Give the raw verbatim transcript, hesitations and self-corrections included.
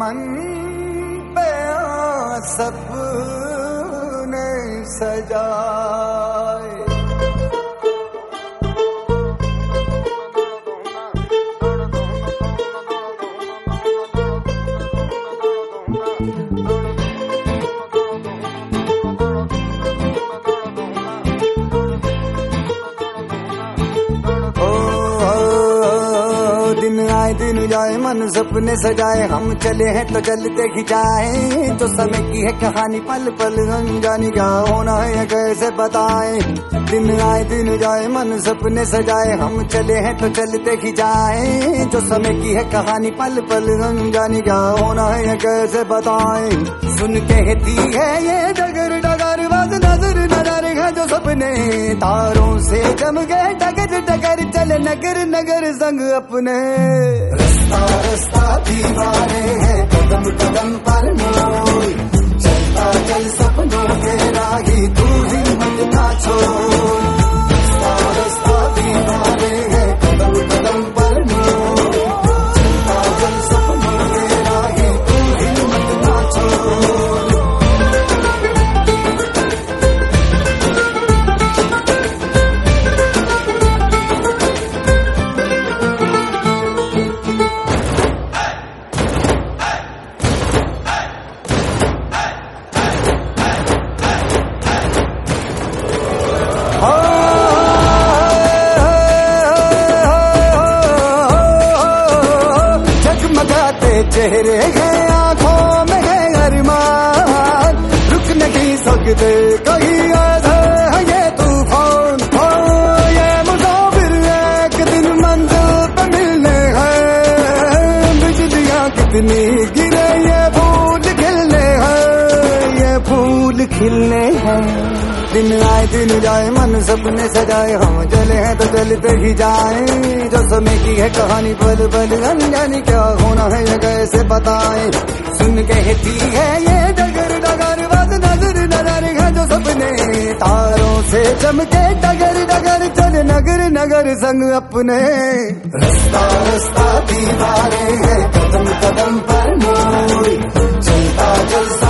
मन पे सपने सजाए। दिन आए दिन जाए मन सपने सजाए, हम चले हैं तो चलते ही जाए। तो समय की है कहानी पल पल अनजानी, क्या होना है कैसे बताए। दिन आए दिन जाए मन सपने सजाए, हम चले हैं तो चलते ही जाए। जो समय की है कहानी पल पल अनजानी, क्या होना है कैसे बताए। सुन कहती है ये डगर डगर बात नजर नजर है जो सपने तारों से जम गए। डगर डगर चले नगर नगर संग अपने। रास्ता रास्ता दीवाने हैं कदम कदम पर मोड़, चलता चल सपनों के राही तू हिम्मत ना छोड़। रास्ता रास्ता दीवाने हैं कदम कदम पर मोड़, चलता चल सपनों के राही तू हिम्मत ना छोड़। चेहरे हैं आंखों में है अरमान, रुक नहीं सकते कहीं आधा है ये तूफान। हो ये मुसाफिर एक दिन मंजिल पे मिलने हैं, बिजलियां कितनी गिरे ये फूल खिलने हैं, ये फूल खिलने हैं। दिन आए दिन जाए मन सपने सजाए, हम चले हैं तो चलते ही जाए। जो समय की है कहानी पल पल अनजानी, क्या होना है ये कैसे बताए। सुन कहती है ये डगर डगर बात नजर नजर है जो सपने तारों से चमके। डगर डगर चले नगर नगर संग अपने। रास्ता रास्ता दीवारें हैं कदम कदम पर मोड़, चलता चल